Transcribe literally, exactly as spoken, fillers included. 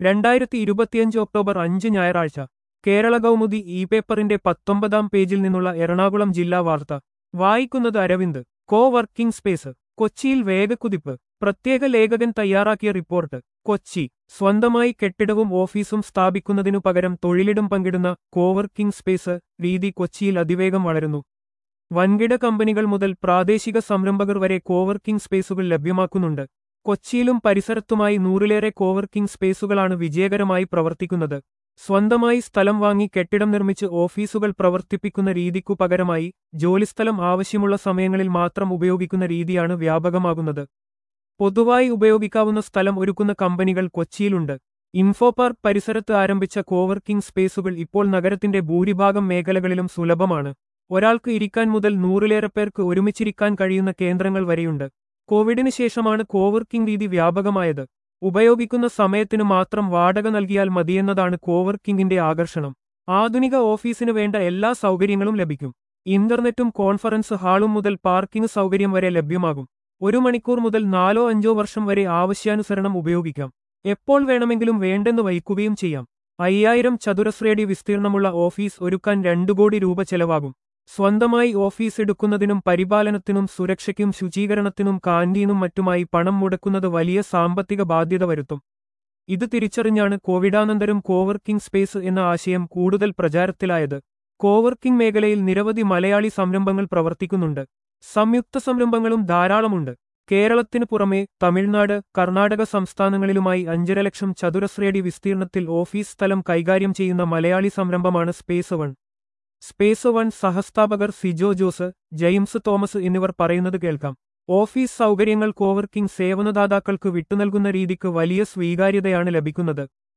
രണ്ടായിരത്തി ഇരുപത്തിയഞ്ച് ഒക്ടോബർ അഞ്ച് ഞായറാഴ്ച കേരള കൗമുദി ഇ പേപ്പറിന്റെ പത്തൊമ്പതാം പേജിൽ നിന്നുള്ള എറണാകുളം ജില്ലാ വാർത്ത വായിക്കുന്നത് അരവിന്ദ്. കോ വർക്കിംഗ് സ്പേസ് കൊച്ചിയിൽ വേഗക്കുതിപ്പ്. പ്രത്യേക ലേഖകൻ തയ്യാറാക്കിയ റിപ്പോർട്ട്. കൊച്ചി. സ്വന്തമായി കെട്ടിടവും ഓഫീസും സ്ഥാപിക്കുന്നതിനു പകരം തൊഴിലിടം പങ്കിടുന്ന കോവർക്കിംഗ് സ്പേസ് രീതി കൊച്ചിയിൽ അതിവേഗം വളരുന്നു. വൻകിട കമ്പനികൾ മുതൽ പ്രാദേശിക സംരംഭകർ വരെ കോവർക്കിംഗ് സ്പേസുകൾ ലഭ്യമാക്കുന്നുണ്ട്. കൊച്ചിയിലും പരിസരത്തുമായി നൂറിലേറെ കോവർക്കിംഗ് സ്പേസുകളാണ് വിജയകരമായി പ്രവർത്തിക്കുന്നത്. സ്വന്തമായി സ്ഥലം വാങ്ങി കെട്ടിടം നിർമ്മിച്ച് ഓഫീസുകൾ പ്രവർത്തിപ്പിക്കുന്ന രീതിക്കു പകരമായി ജോലിസ്ഥലം ആവശ്യമുള്ള സമയങ്ങളിൽ മാത്രം ഉപയോഗിക്കുന്ന രീതിയാണ് വ്യാപകമാകുന്നത്. പൊതുവായി ഉപയോഗിക്കാവുന്ന സ്ഥലം ഒരുക്കുന്ന കമ്പനികൾ കൊച്ചിയിലുണ്ട്. ഇൻഫോപാർക്ക് പരിസരത്ത് ആരംഭിച്ച കോവർക്കിംഗ് സ്പേസുകൾ ഇപ്പോൾ നഗരത്തിന്റെ ഭൂരിഭാഗം മേഖലകളിലും സുലഭമാണ്. ഒരാൾക്ക് ഇരിക്കാൻ മുതൽ നൂറിലേറെ പേർക്ക് ഒരുമിച്ചിരിക്കാൻ കഴിയുന്ന കേന്ദ്രങ്ങൾ വരെയുണ്ട്. കോവിഡിന് ശേഷമാണ് കോവർക്കിംഗ് രീതി വ്യാപകമായത്. ഉപയോഗിക്കുന്ന സമയത്തിനു മാത്രം വാടക നൽകിയാൽ മതിയെന്നതാണ് കോവർക്കിംഗിന്റെ ആകർഷണം. ആധുനിക ഓഫീസിന് വേണ്ട എല്ലാ സൗകര്യങ്ങളും ലഭിക്കും. ഇന്റർനെറ്റും കോൺഫറൻസ് ഹാളും മുതൽ പാർക്കിംഗ് സൗകര്യം വരെ ലഭ്യമാകും. ഒരു മണിക്കൂർ മുതൽ നാലോ അഞ്ചോ വർഷം വരെ ആവശ്യാനുസരണം ഉപയോഗിക്കാം. എപ്പോൾ വേണമെങ്കിലും വേണ്ടെന്ന് വയ്ക്കുകയും ചെയ്യാം. അയ്യായിരം ചതുരശ്രയടി വിസ്തീർണമുള്ള ഓഫീസ് ഒരുക്കാൻ രണ്ടു കോടി രൂപ ചെലവാകും. സ്വന്തമായി ഓഫീസ് എടുക്കുന്നതിനും പരിപാലനത്തിനും സുരക്ഷയ്ക്കും ശുചീകരണത്തിനും കാന്റീനും മറ്റുമായി പണം മുടക്കുന്നത് വലിയ സാമ്പത്തിക ബാധ്യത വരുത്തും. ഇത് തിരിച്ചറിഞ്ഞാണ് കോവിഡാനന്തരം കോവർക്കിംഗ് സ്പേസ് എന്ന ആശയം കൂടുതൽ പ്രചാരത്തിലായത്. കോവർക്കിംഗ് മേഖലയിൽ നിരവധി മലയാളി സംരംഭങ്ങൾ പ്രവർത്തിക്കുന്നുണ്ട്. സംയുക്ത സംരംഭങ്ങളും ധാരാളമുണ്ട്. കേരളത്തിനു പുറമെ തമിഴ്നാട്, കർണാടക സംസ്ഥാനങ്ങളിലുമായി അഞ്ചര ലക്ഷം ചതുരശ്രയടി വിസ്തീർണത്തിൽ ഓഫീസ് സ്ഥലം കൈകാര്യം ചെയ്യുന്ന മലയാളി സംരംഭമാണ് സ്പേസ് വൺ. സ്പേസ് വൺ സഹസ്ഥാപകർ സിജോ ജോസ്, ജെയിംസ് തോമസ് എന്നിവർ പറയുന്നത് കേൾക്കാം. ഓഫീസ് സൗകര്യങ്ങൾ കോവർക്കിംഗ് സേവനദാതാക്കൾക്ക് വിട്ടുനൽകുന്ന രീതിക്ക് വലിയ സ്വീകാര്യതയാണ് ലഭിക്കുന്നത്.